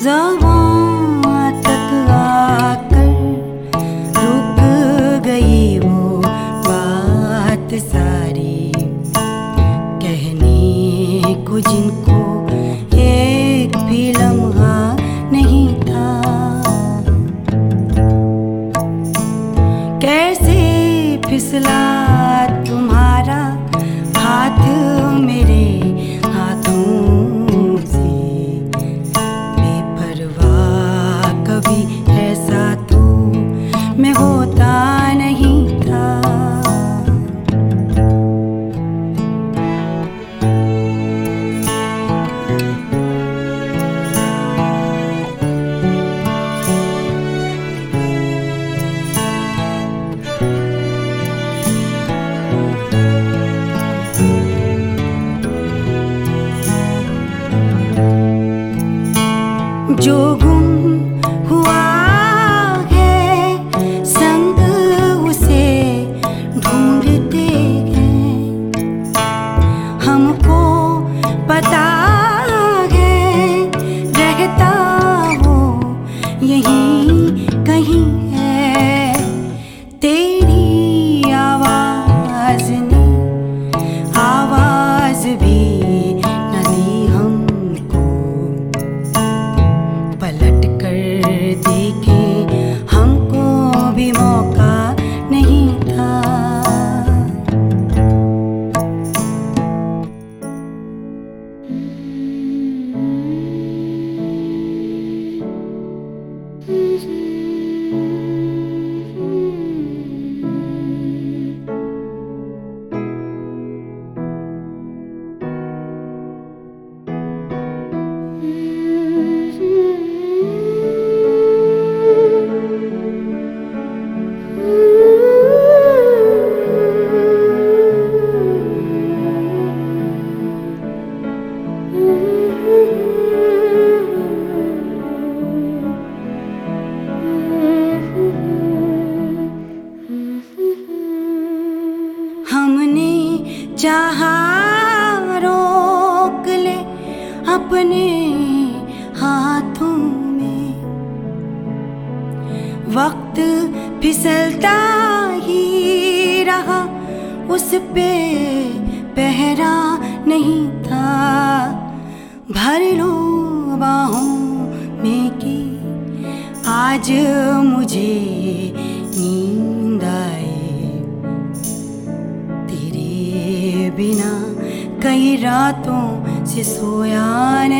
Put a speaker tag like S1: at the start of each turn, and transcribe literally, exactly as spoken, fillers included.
S1: ज़बां तक आकर रुक गई वो बात सारी, कहने को जिनको एक भी लम्हा नहीं था। कैसे फिसला तुम्हारा हाथ मेरे हाथों से, बेपरवाह कभी ऐसा तो मैं होता नहीं था। जो गुम हुआ है संग उसे ढूंढते हैं, हमको पता है रहता वो यहीं कहीं है। तेरी आवाज ने आवाज भी न दी हमको, पलट कर देखें हमको भी मौका नहीं था। हमने चाहा रोक ले अपने हाथों में, वक्त फिसलता ही रहा उस पे पहरा नहीं था। भर लो बाहों में कि आज मुझे नींद आए, बिना कई रातों से सोया